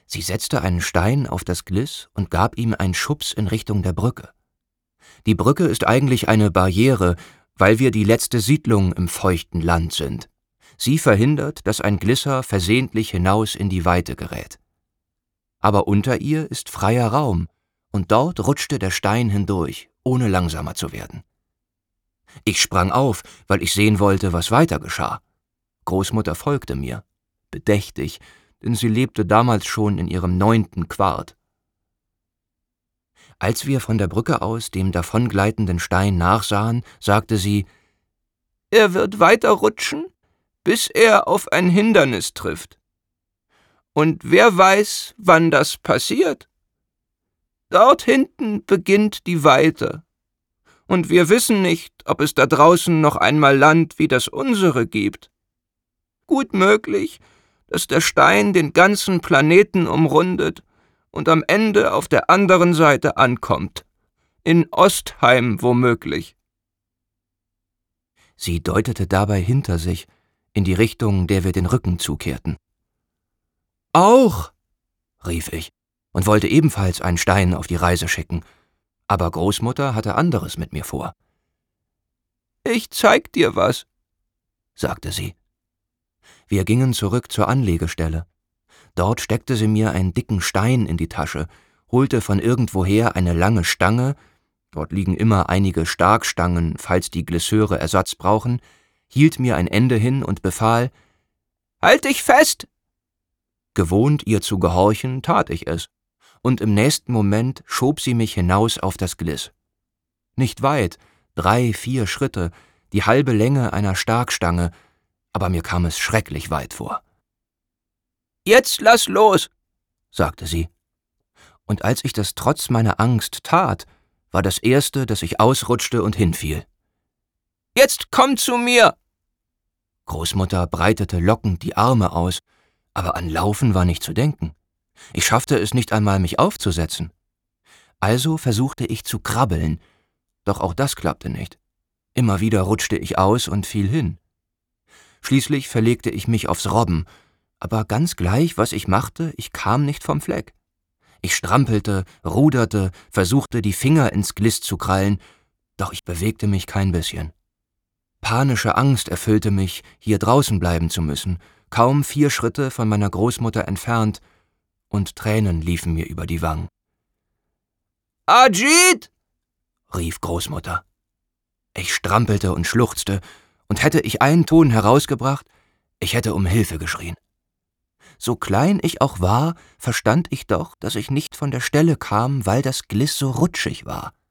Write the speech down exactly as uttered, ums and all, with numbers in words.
Sie setzte einen Stein auf das Gliss und gab ihm einen Schubs in Richtung der Brücke. Die Brücke ist eigentlich eine Barriere, weil wir die letzte Siedlung im feuchten Land sind. Sie verhindert, dass ein Glisser versehentlich hinaus in die Weite gerät. Aber unter ihr ist freier Raum, und dort rutschte der Stein hindurch, ohne langsamer zu werden. Ich sprang auf, weil ich sehen wollte, was weiter geschah. Großmutter folgte mir, bedächtig, denn sie lebte damals schon in ihrem neunten Quart. Als wir von der Brücke aus dem davongleitenden Stein nachsahen, sagte sie: »Er wird weiter rutschen, bis er auf ein Hindernis trifft. Und wer weiß, wann das passiert? Dort hinten beginnt die Weite. Und wir wissen nicht, ob es da draußen noch einmal Land wie das unsere gibt. Gut möglich, dass der Stein den ganzen Planeten umrundet und am Ende auf der anderen Seite ankommt. In Ostheim womöglich.« Sie deutete dabei hinter sich, in die Richtung, der wir den Rücken zukehrten. »Auch«, rief ich und wollte ebenfalls einen Stein auf die Reise schicken, aber Großmutter hatte anderes mit mir vor. »Ich zeig dir was«, sagte sie. Wir gingen zurück zur Anlegestelle. Dort steckte sie mir einen dicken Stein in die Tasche, holte von irgendwoher eine lange Stange, dort liegen immer einige Starkstangen, falls die Glisseure Ersatz brauchen, hielt mir ein Ende hin und befahl: »Halt dich fest!« Gewohnt, ihr zu gehorchen, tat ich es, und im nächsten Moment schob sie mich hinaus auf das Gliss. Nicht weit, drei, vier Schritte, die halbe Länge einer Starkstange, aber mir kam es schrecklich weit vor. »Jetzt lass los«, sagte sie. Und als ich das trotz meiner Angst tat, war das Erste, dass ich ausrutschte und hinfiel. »Jetzt komm zu mir!« Großmutter breitete lockend die Arme aus, aber an Laufen war nicht zu denken. Ich schaffte es nicht einmal, mich aufzusetzen. Also versuchte ich zu krabbeln, doch auch das klappte nicht. Immer wieder rutschte ich aus und fiel hin. Schließlich verlegte ich mich aufs Robben, aber ganz gleich, was ich machte, ich kam nicht vom Fleck. Ich strampelte, ruderte, versuchte, die Finger ins Gliss zu krallen, doch ich bewegte mich kein bisschen. Panische Angst erfüllte mich, hier draußen bleiben zu müssen, kaum vier Schritte von meiner Großmutter entfernt, und Tränen liefen mir über die Wangen. »Ajit«, rief Großmutter. Ich strampelte und schluchzte, und hätte ich einen Ton herausgebracht, ich hätte um Hilfe geschrien. So klein ich auch war, verstand ich doch, dass ich nicht von der Stelle kam, weil das Gliss so rutschig war.